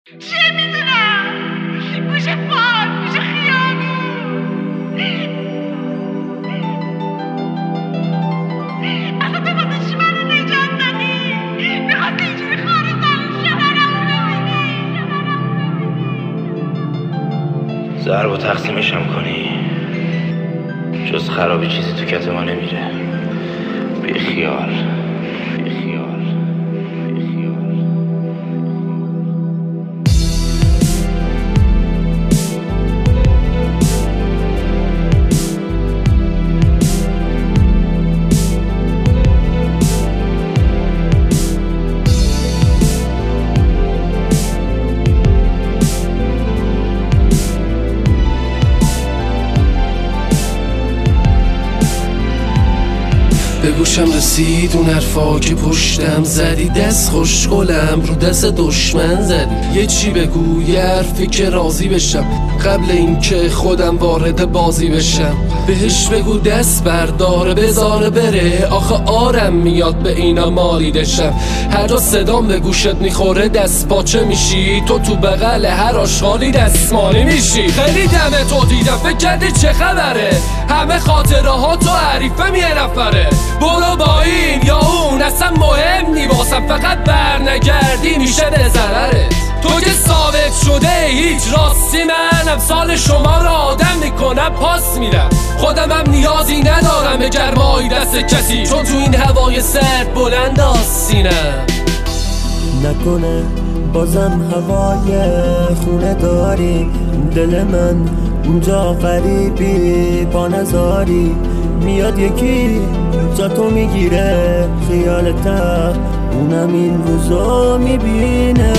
چه میدونم، گوش پاک، گوش خیابون. اصلا تو واسه چی منو نجات دادی؟ میخواستی اینجوری خارج داریم شدرم ببینی. ضرب و تقسیمشم کنی جز خرابی چیزی تو کت ما نمیره. بیخیال. به گوشم رسید اون حرفا که پشتم زدی، دست خوشگلم رو دست دشمن زدی. یه چی بگو، یه حرفی که راضی بشم قبل اینکه خودم وارد بازی بشم. بهش بگو دست برداره بذاره بره، آخه آرم میاد به اینا مالیدشم. هر جا صدام به گوشت میخوره دست پاچه میشی، تو بغل هر آشغالی دستمالی میشی. خیلی دم تو دیدم فکر کردی چه خبره، همه خاطره ها تو حریفم یه نفره. برو با این یا اون اصلا مهم نی واسم، فقط برنگردی میشه به ضررت. تو که ثابت شده هیچ راستی، من امثال شما رو آدم میکنم پاس میرم. خودم هم نیازی ندارم به گرمای دست کسی، چون تو این هوای سرد بلند آستینم. نکنه بازم هوای خونه داری، دل من اونجا غریبی پا نذاری. میاد یکی جا تو میگیره خیالته، اونم این روزا میبینه.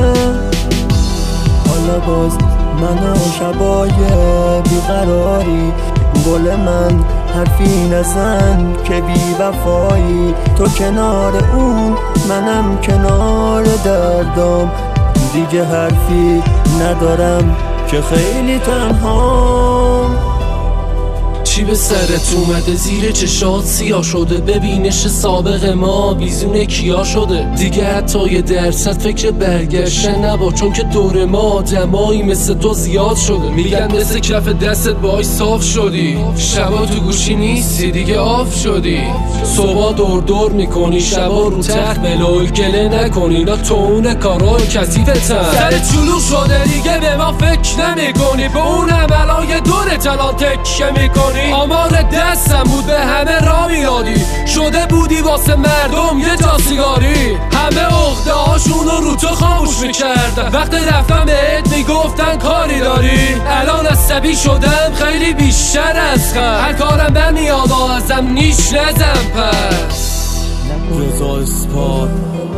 حالا باز من و شبای بیقراری، گل من حرفی نزن که بی وفایی. تو کنار اون منم کنار دردم، دیگه حرفی ندارم که خیلی تنهام. چی به سرت اومده زیر چشات سیاه شده، ببینش سابق ما بیزونه کیا شده. دیگه حتی یه درصد فکر برگشتن نبا، چون که دور ما آدمایی مثل تو زیاد شده. میگن مثل کف دستت باهاش صاف شدی، شبا تو گوشی نیستی دیگه آف شدی. صبح دور دور میکنی شبا رو تخت ملول گله نکنی، اینا تو اون کارای کثیفتن. سر چلو شده دیگه به ما فکر نمیکنی، به اون عملای دور تلان تکه میکنی. آمار دستم بود به همه را میادی، شده بودی واسه مردم یه تا سیگاری. همه عقده هاشون رو تو خاموش میکردن، وقتی رفتم بهت میگفتن کاری داری. الان عصبی شدم خیلی بیشتر از خم، هر کارم برمیاد ازم نیش نزم. پس رضا اسپار،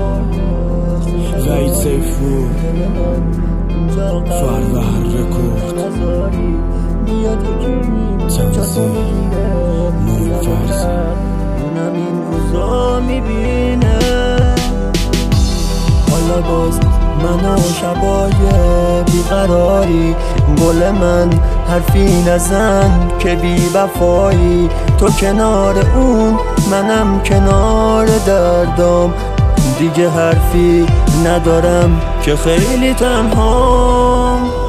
وحید سیفور، فرور رکورد، تنظیم نور فرزی. اونم این روزا میبینه. حالا باز من و شبای بیقراری، گل من حرفی نزن که بی وفایی. تو کنار اون منم کنار دردم، دیگه حرفی ندارم که خیلی تنهام.